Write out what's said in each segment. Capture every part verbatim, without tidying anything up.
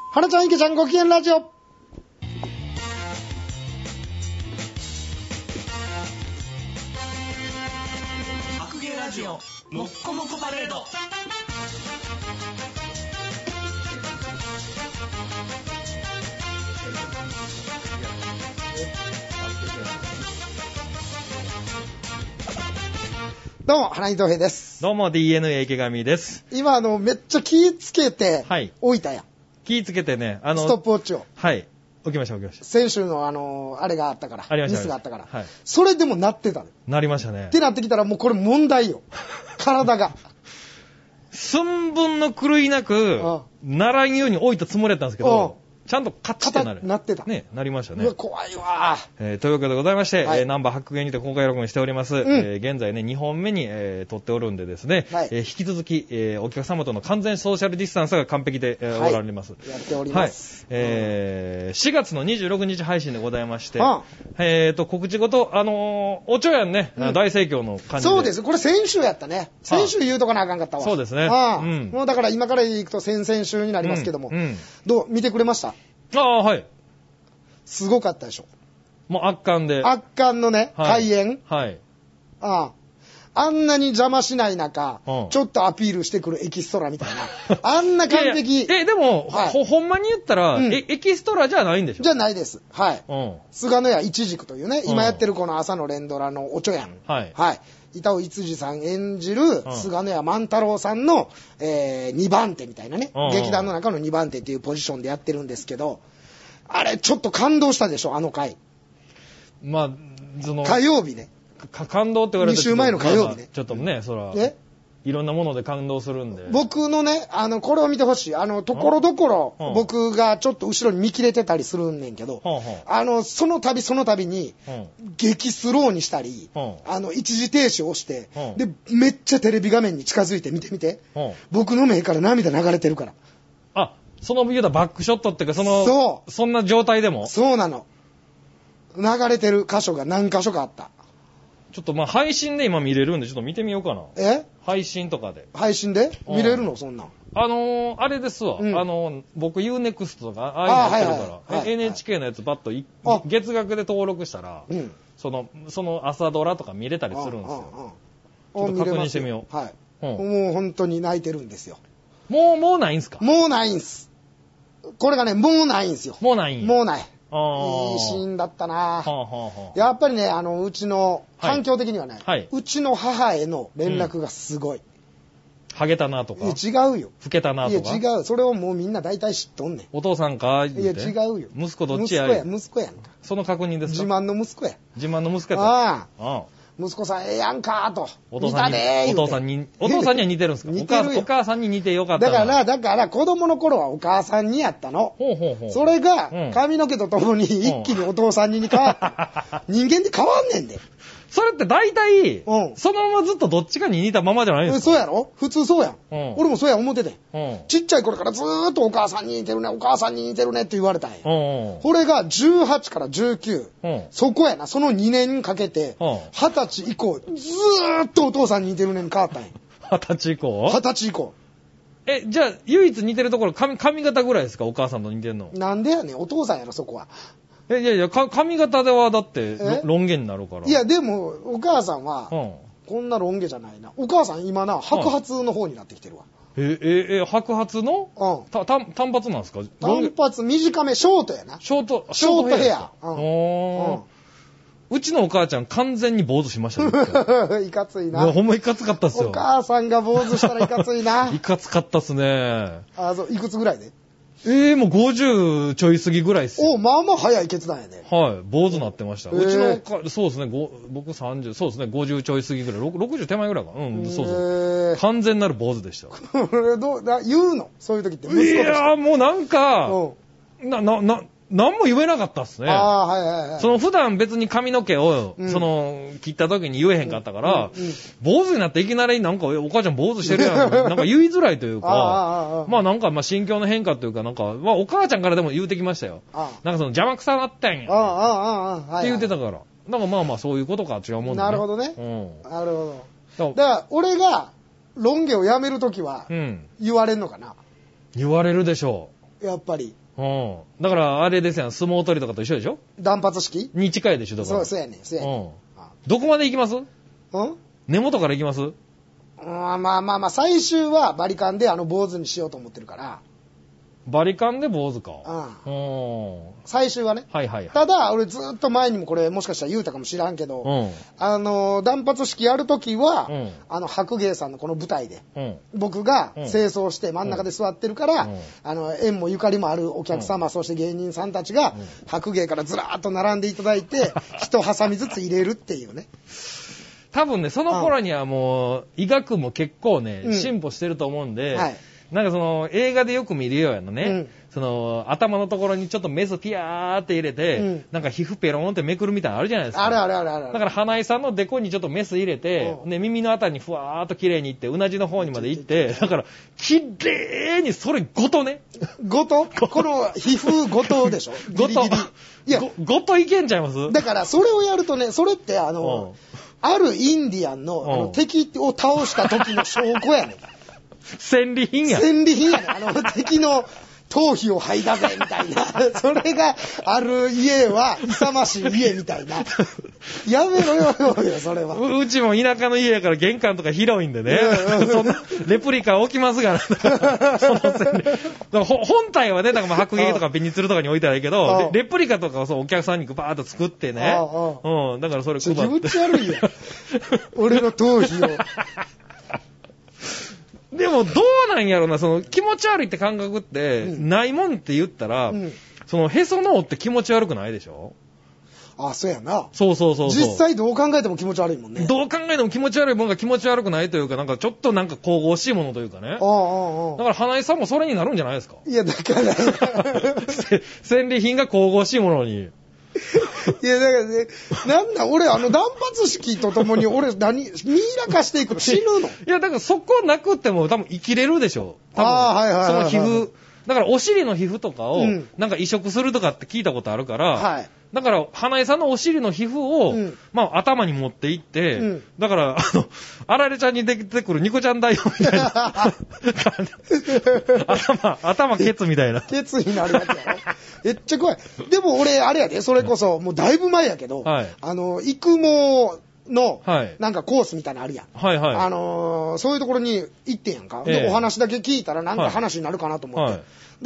はなちゃん、いけちゃん、ご機嫌ラジオ。 白芸ラジオ、もっこもこパレード。 どうも、花井東平です。 どうも ディーエヌエー 池上です。 今、あの、めっちゃ気ぃつけて、 はい。 置いたやん。 気ぃつけてね、あの、 ストップウォッチを。 はい。置きました、置きました。 先週のあの、あれがあったから。 ありました。 ミスがあったから。 はい。 それでもなってたの。 なりましたね。 ってなってきたら、もうこれ問題よ。体が。 寸分の狂いなく、ならんように置いたつもりだったんですけど、ちゃんとカッチってなる。 なってた。 ね、なりましたね。 うわ、怖いわ。 えー、というわけでございまして、はい、えー、ナンバー白芸にて公開録音しております。うん、えー、現在ね、にほんめに、えー、撮っておるんでですね、はい、えー、引き続き、えー、お客様との完全ソーシャルディスタンスが完璧で、えーはい、おられます。 やっております。 はい。えー、しがつのにじゅうろくにち配信でございまして、 うん、 えーと、告知ごと、あのー、おちょやんね、うん、大盛況の感じで。 そうです。これ先週やったね。先週言うとかなあかんかったわ。 そうですね。 うん。もうだから今から行くと先々週になりますけども、うんうん、どう見てくれました？ ああ、はい。 すごかったでしょ。 もう圧巻で。 圧巻のね、はい、開演。 はい。 ああ。あんなに邪魔しない中、うん、ちょっとアピールしてくるエキストラみたいな。あんな完璧。 いやいやえ、でも、はい、ほ、ほんまに言ったら、うん、え、エキストラじゃないんでしょ？ じゃないです。はい。 うん、 菅野屋一軸というね、今やってるこの朝の連ドラのおちょやん。 はい。 はい。板尾一次さん演じる、うん、菅野屋万太郎さんの、えー、にばん手みたいなね、うん、劇団の中のにばん手っていうポジションでやってるんですけど、あれ、ちょっと感動したでしょ、あの回。 まあ、その。 火曜日ね。 か感動って言われてに週前の火曜日ね。 まあ、ちょっとね、そら。えいろんなもので感動するんで。 僕のね、あの、これを見てほしい。あの、ところどころ、僕がちょっと後ろに見切れてたりするんねんけど、あの、その度その度に、激スローにしたり、あの、一時停止をして、で、めっちゃテレビ画面に近づいて見てみて。僕の目から涙流れてるから。 あ、その言うたバックショットっていうか、その、そう。そんな状態でもそうなの。流れてる箇所が何箇所かあった。 ちょっとまあ配信で今見れるんでちょっと見てみようかな。 え？ 配信とかで。 配信で見れるのそんなん。 あのー、あれですわ。うん、あのー、僕 ユーネクスト とかああいうのやってるから、はいはい、エヌエイチケー のやつバッと月額で登録したら、うん、その、その朝ドラとか見れたりするんですよ。ちょっと確認してみよう。 はい、うん。もう本当に泣いてるんですよ。 もう、もうないんすか？ もうないんす。これがね、もうないんすよ。 もうないんや。 もうない。いいシーンだったな、はあはあ、やっぱりね、あの、うちの、環境的にはね、はい、うちの母への連絡がすごい。うん、 ハゲたなとか。 いや、違うよ。 老けたなとか。 いや、違う。それをもうみんな大体知っとんねん。 お父さんか言うて。 いや、違うよ。 息子どっちや。 息子や、息子やんか。 その確認ですか？ 自慢の息子や。 自慢の息子や。 ああ。ああ。息子さんええやんかと。 お父さんに、お父さんに、お父さんには似てるんですか？ 似てるよ。 お母さんに似てよかったな。 だから、だから子供の頃はお母さんにやったの。 ほうほうほう。 それが髪の毛とともに一気にお父さんに変わった。人間って変わんねんで。 それって大体、うん、そのままずっとどっちかに似たままじゃないですか？ そうやろ？普通そうやん。うん、俺もそうや思ってて、 うん。 ちっちゃい頃からずーっとお母さんに似てるね、お母さんに似てるねって言われたんや。 うん、 これがじゅうはちからじゅうきゅう。うん、そこやな、そのにねんかけて、はたち以降、ずーっとお父さんに似てるねに変わったんや。 はたち以降？ はたち以降。 え、じゃあ、唯一似てるところ、髪、髪型ぐらいですか？お母さんと似てるの。 なんでやねん、お父さんやろ、そこは。 え、いやいや、髪型ではだって、ロン毛になるから。 いや、でも、お母さんは、うん、こんなロン毛じゃないな。お母さん今な、白髪の方になってきてるわ。 うん、え、え、え、白髪のうん。 た、た、単発なんですか？ 単発、短め、ショートやな。 ショート、 ショートヘア。 うん。おー。うちのお母ちゃん完全に坊主しましたね。いかついな。 ほんまいかつかったっすよ。 お母さんが坊主したらいかついな。 いかつかったっすね。 あ、そう、いくつぐらいで？ ええー、もうごじゅうちょい過ぎぐらいっすよ。 お、まあまあ早い決断やね。 はい、坊主なってました。うちのか、そうですね、ご僕さんじゅう、そうですね、ごじゅうちょい過ぎぐらい、ろくじゅう手前ぐらいか。うん、そうそう。完全なる坊主でした。 これどうだ、言うのそういう時って息子として。 いやー、もうなんか、な、な、な、何も言えなかったっすね。 ああ、はいはいはい。 その普段別に髪の毛を、うん、その、切った時に言えへんかったから、うんうんうん、坊主になっていきなりなんか、お母ちゃん坊主してるやん。なんか言いづらいというか、あまあなんかまあ心境の変化というか、なんか、まあお母ちゃんからでも言うてきましたよ。あなんかその邪魔くさなったんや。 ああ、ああ、ああ、 って言ってたから。なんかまあまあそういうことか違うもんね。 なるほどね。 うん。 なるほど。だから、俺が、ロン毛をやめるときは、言われんのかな、 うん、言われるでしょう。やっぱり。 うん。だから、あれですよ、相撲取りとかと一緒でしょ？ 断髪式に近いでしょ、だから。 そう、そうやねん、そうやねん。うん。 どこまで行きます？ うん？ 根元から行きます？うん、 まあまあまあ、最終はバリカンであの坊主にしようと思ってるから。 バリカンで坊主か。 うん。最終はね。 はいはいはい。 ただ、俺ずっと前にもこれもしかしたら言うたかもしらんけど、うん、あの、断髪式やるときは、うん、あの、白芸さんのこの舞台で、うん、僕が清掃して真ん中で座ってるから、うん、あの、縁もゆかりもあるお客様、うん、そして芸人さんたちが、うん、白芸からずらーっと並んでいただいて、一ハサミずつ入れるっていうね。 多分ね、その頃にはもう、医学も結構ね、うん、進歩してると思うんで、はい、なんかその、映画でよく見るようやのね、うん、その、頭のところにちょっとメスピヤーって入れて、うん、なんか皮膚ペローンってめくるみたいなのあるじゃないですか。 あるあるあるある。 だから花井さんのデコにちょっとメス入れて、うん、で、耳のあたりにふわーっと綺麗にいって、うなじの方にまで行って、だから、綺麗にそれごとね。 ごとこの皮膚ごとでしょごと。ギリギリいや、ごといけんちゃいます？ だから、それをやるとね、それってあの、あるインディアンの、あの敵を倒した時の証拠やねん。 戦利品や。 戦利品やねん。あの敵の頭皮を剥いだぜ、みたいな。それがある家は勇ましい家みたいな。やめろよ、それは。 う, うちも田舎の家やから玄関とか広いんでね。そんなレプリカ置きますから。その戦利品本体はね、だから白芸とかペニツルとかに置いたらいいけど、レプリカとかをそうお客さんにバーッと作ってね。うん、だからそれ配って。 気持ち悪いや。俺の頭皮を。 でもどうなんやろな、その気持ち悪いって感覚って、うん、ないもんって言ったら、うん、そのへその緒って気持ち悪くないでしょ？ あ、そうやな。 そうそうそうそう。 実際どう考えても気持ち悪いもんね。 どう考えても気持ち悪いもんが気持ち悪くないというか、なんかちょっとなんか神々しいものというかね。ああああ。だから花井さんもそれになるんじゃないですか？ いや、だから。 戦利品が神々しいものに。 いや、だからね、なんだ、俺、あの、断髪式とともに、俺、何、ミイラ化していくの？死ぬの？いや、だからそこなくっても多分生きれるでしょ。多分。 ああ、はいはいはい、はい。 その皮膚。だからお尻の皮膚とかを、なんか移植するとかって聞いたことあるから、はい。だから、花江さんのお尻の皮膚を、うん、まあ、頭に持っていって、うん、だから、あの、あられちゃんに出てくるニコちゃん大王みたいな。頭、頭ケツみたいな。 ケツになるやつやろ。めっちゃ怖い。でも俺、あれやで、それこそ、もうだいぶ前やけど、はい、あの、育毛の、なんかコースみたいなのあるやん。はいはい。あのー、そういうところに行ってんやんか。えー、で、お話だけ聞いたら、なんか話になるかなと思って。はい、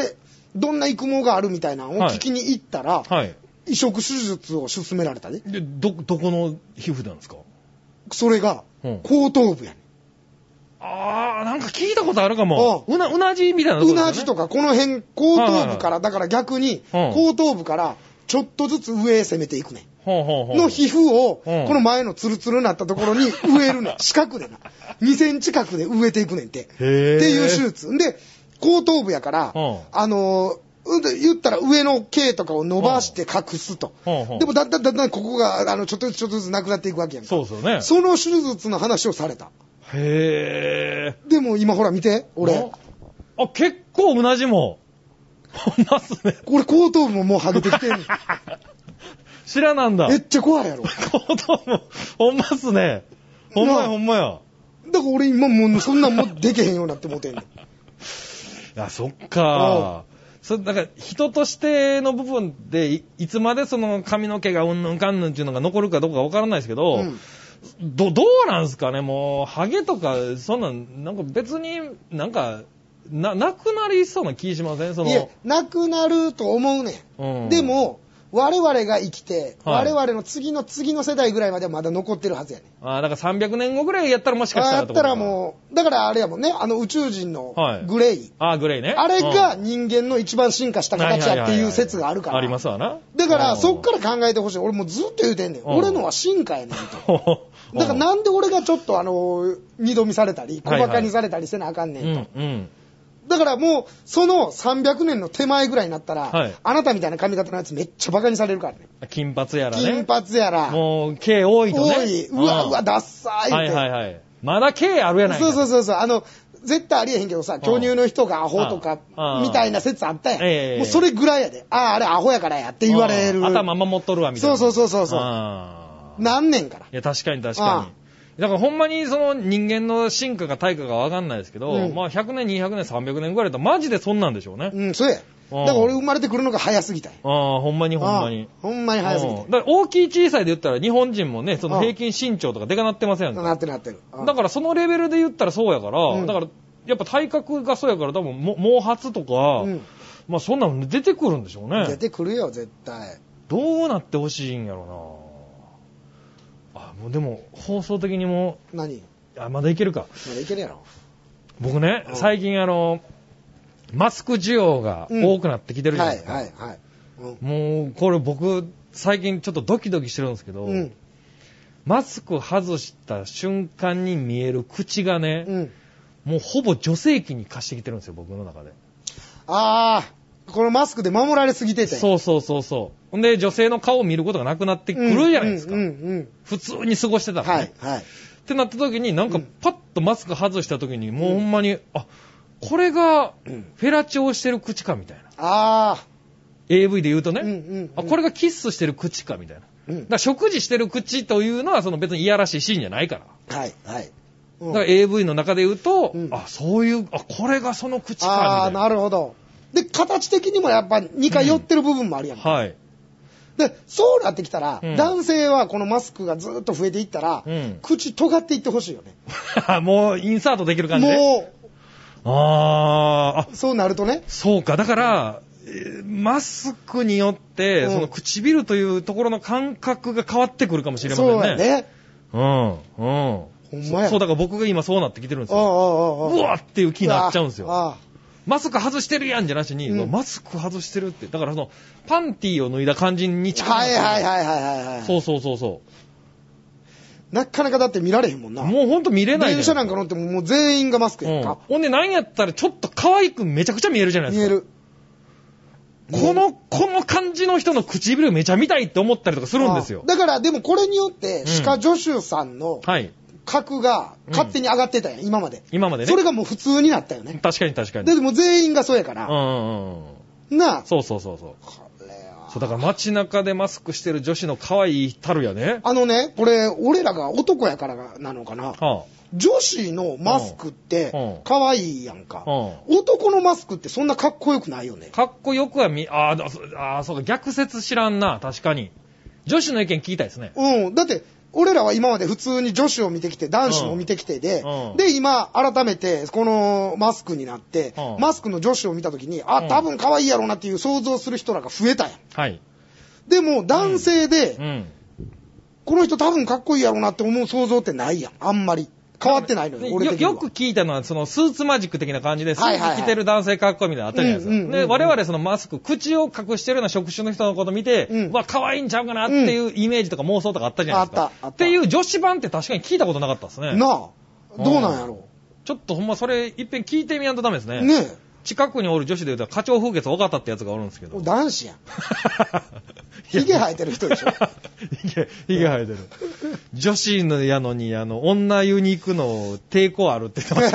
で、どんな育毛があるみたいなのを聞きに行ったら、はいはい、移植手術を勧められたね。 で、ど、どこの皮膚なんですか？ それが、後頭部やね。 あー、なんか聞いたことあるかも。うな、うなじみたいなところですね。 うなじとか、この辺、後頭部から、だから逆に、後頭部から、ちょっとずつ上へ攻めていくね。の皮膚を、この前のツルツルになったところに植えるね。四角でな。にセンチ角で植えていくねんて。っていう手術。で、後頭部やから、あのー、言ったら上の毛とかを伸ばして隠すと。でもだんだんだんだんここが、あの、ちょっとずつちょっとずつなくなっていくわけやんか。 そうそうね。 その手術の話をされた。 へー。 でも今ほら見て、俺。 あ、結構うなじも。ほんますね。 これ後頭部ももう剥げてきてんの。 知らなんだ。 めっちゃ怖いやろ。 後頭部、ほんますね。ほんまやほんまや。 だから俺今もうそんなんもできへんようになって思ってんの。いや、そっか。そだから人としての部分で い, いつまでその髪の毛がうんぬんかんぬんっていうのが残るかどうかわからないですけど、うん、ど, どうなんすかね、もうハゲとかそんなんなんか別になんかななくなりそうな気しません？そのいやなくなると思うねん、うん、でも我々が生きて、はい、我々の次の次の世代ぐらいまではまだ残ってるはずやねん。 ああ、だからさんびゃくねんごぐらいやったらもしかしたらやったらもう、だからあれやもんね、あの宇宙人のグレイ。はい、 ああ、グレイね。 あれが人間の一番進化した形やっていう説があるから。 ありますわな。 だからそっから考えてほしい。俺もうずっと言うてんねん。俺のは進化やねんと。だからなんで俺がちょっとあの、二度見されたり、小馬鹿にされたりせなあかんねんと。はいはいうんうんだからもう、そのさんびゃくねんの手前ぐらいになったら、はい、あなたみたいな髪型のやつめっちゃバカにされるからね。 金髪やらね。 金髪やら。 もう、毛多いとね。 多い。うわ、うわ、ダッサーいって。 はいはいはい。まだ毛あるやないか。 そうそうそうそう。あの、絶対ありえへんけどさ、巨乳の人がアホとか、みたいな説あったやん。えー、もうそれぐらいやで。ああ、あれアホやからやって言われる。 頭守っとるわ、みたいな。 そうそうそうそう。なんねんから。 いや、確かに確かに。 だからほんまにその人間の進化か退化かわかんないですけど、うん、まあひゃくねん、にひゃくねん、さんびゃくねんぐらいだとマジでそんなんでしょうね。 うん、そうや。だから俺生まれてくるのが早すぎたんや。 ああ、ほんまにほんまに。 ほんまに早すぎた。 だから大きい小さいで言ったら日本人もね、その平均身長とかでかなってませんか。 なってるなってる。 だからそのレベルで言ったらそうやから、うん、だからやっぱ体格がそうやから多分も毛髪とか、うん、まあそんなの出てくるんでしょうね。 出てくるよ、絶対。 どうなってほしいんやろな。あ、もうでも放送的にも。 何？ あ、まだいけるか。 まだいけるやろ。 僕ね、うん、最近あの、マスク需要が多くなってきてるじゃないですか。 うん、はいはいはい。 うん、もうこれ僕最近ちょっとドキドキしてるんですけど、うん、マスク外した瞬間に見える口がね、うん、もうほぼ女性器に化してきてるんですよ、僕の中で。 ああ、このマスクで守られすぎてて。 そうそうそうそう。ほんで女性の顔を見ることがなくなってくるじゃないですか。うんうんうんうん、普通に過ごしてたらね。はいはい。ってなった時になんかパッとマスク外した時にもうほんまに、あ、これがフェラチオをしてる口かみたいな。ああ。エーブイ で言うとね、うんうんうん、あ、これがキッスしてる口かみたいな。うん、だから食事してる口というのはその別にいやらしいシーンじゃないから。はいはい。うん、だから エーブイ の中で言うと、うん、あ、そういう、あ、これがその口かみたいな。ああ、 なるほど。で、形的にもやっぱにかい寄ってる部分もあるやんか。うん、はい。で、そうなってきたら、うん、男性はこのマスクがずっと増えていったら、うん、口尖っていってほしいよね。 もうインサートできる感じで。もう、ああ、 そうなるとね。 そうか、だから、マスクによって、うん、その唇というところの感覚が変わってくるかもしれませんね。そうやね。うん、うん。ほんまや。そう、だから僕が今そうなってきてるんですよ。ああああうわーっていう気になっちゃうんですよ。ああマスク外してるやんじゃなしに、うん、マスク外してるって。だからその、パンティーを脱いだ感じに近い。はいはいはいはいはい。そうそうそうそう。 なかなかだって見られへんもんな。 もうほんと見れない。 電車なんか乗ってももう全員がマスクやんか。 うん、ほんで何やったらちょっと可愛くめちゃくちゃ見えるじゃないですか。見える。この、この感じの人の唇めちゃ見たいって思ったりとかするんですよ。 だからでもこれによって、歯科助手さんの、はい。格が勝手に上がってたやん、うん、今まで。今までね。それがもう普通になったよね。 確かに確かに。 でも全員がそうやから。うんうんうん。なあ。 そうそうそうそう。これは。そう、だから街中でマスクしてる女子の可愛いたるやね。 あのね、これ、俺らが男やからなのかな。はあ、女子のマスクって可愛いやんか、うんうん。男のマスクってそんなかっこよくないよね。 かっこよくは見、ああ、そうか、逆説知らんな、確かに。女子の意見聞きたいですね。 うん。だって、俺らは今まで普通に女子を見てきて、男子も見てきてで、うん、で、今、改めて、このマスクになって、うん、マスクの女子を見たときに、あ、多分可愛いやろうなっていう想像する人らが増えたやん。はい。でも、男性で、うんうん、この人多分かっこいいやろうなって思う想像ってないやん。あんまり。変わってないのよ、俺的には。 よく聞いたのは、そのスーツマジック的な感じで、スーツ着てる男性かっこいいみたいなのあったじゃないですか。で、我々そのマスク、口を隠してるような職種の人のこと見て、うん、わ、可愛いんちゃうかなっていうイメージとか妄想とかあったじゃないですか。あった、あった。っていう女子版って確かに聞いたことなかったですね。 なあ。どうなんやろう。 ちょっとほんまそれ、いっぺん聞いてみやんとダメですね。ねえ。近くにおる女子で言うと花鳥風月尾形ってやつがおるんですけど。 男子やん。ヒゲ生えてる人でしょ。 ヒゲ、ヒゲ生えてる。女子のやのに、あの、女湯に行くの抵抗あるって言ってました。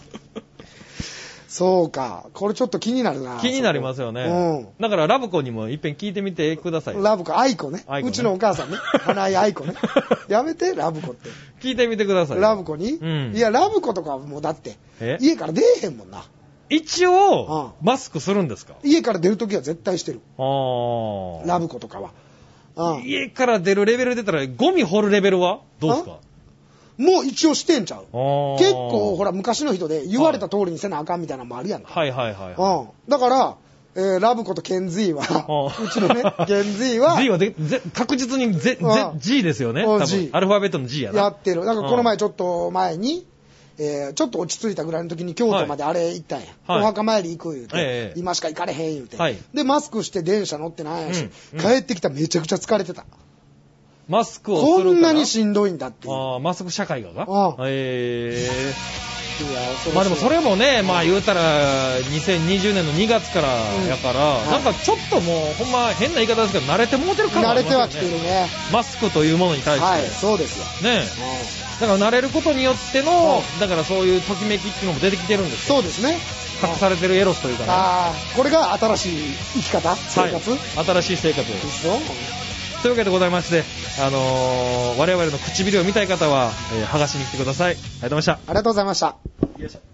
そうか。これちょっと気になるな。 気になりますよね。うん。だからラブコにもいっぺん聞いてみてください。 ラブコ、アイコね。ねうちのお母さんね。花井アイコね。やめて、ラブコって。 聞いてみてください。 ラブコに、うん、いや、ラブコとかもうだって、家から出えへんもんな。 一応、マスクするんですか？ 家から出るときは絶対してる。あラブコとかは。 あ家から出るレベル出たら、ゴミ掘るレベルはどうですか？ もう一応してんちゃう。結構、ほら、昔の人で言われた通りにせなあかんみたいなのもあるやんか。はいはいはい、はい。うん。だから、えー、ラブコとケンズイは、うちのね、ケンズイは、 G はでぜ確実にぜぜ G ですよね。多分 G。アルファベットの G やな。 やってる。だからこの前ちょっと前に、えー、ちょっと落ち着いたぐらいの時に京都まであれ行ったんや。はい、お墓参り行く言うて、ええ、今しか行かれへん言うて、はい。で、マスクして電車乗ってないやし、うんうん、帰ってきたらめちゃくちゃ疲れてた。 マスクをするからこんなにしんどいんだっていう。 ああ、マスク社会がああ。ええー。いや、まあでもそれもね、まあ言うたら、にせんにじゅうねんのにがつからやから、うん、なんかちょっともう、ほんま変な言い方ですけど、慣れてもうてる感がありますよね。慣れてはきてるね。マスクというものに対して。はい、 そうですよ。 ねえ。だから慣れることによっての、だからそういうときめきっていうのも出てきてるんですよ。 そうですね。 隠されてるエロスというかね。 ああ、これが新しい生き方生活、 はい、新しい生活です。 というわけでございまして、あのー、我々の唇を見たい方は、えー、剥がしに来てください。ありがとうございました。 ありがとうございました。 よいしょ。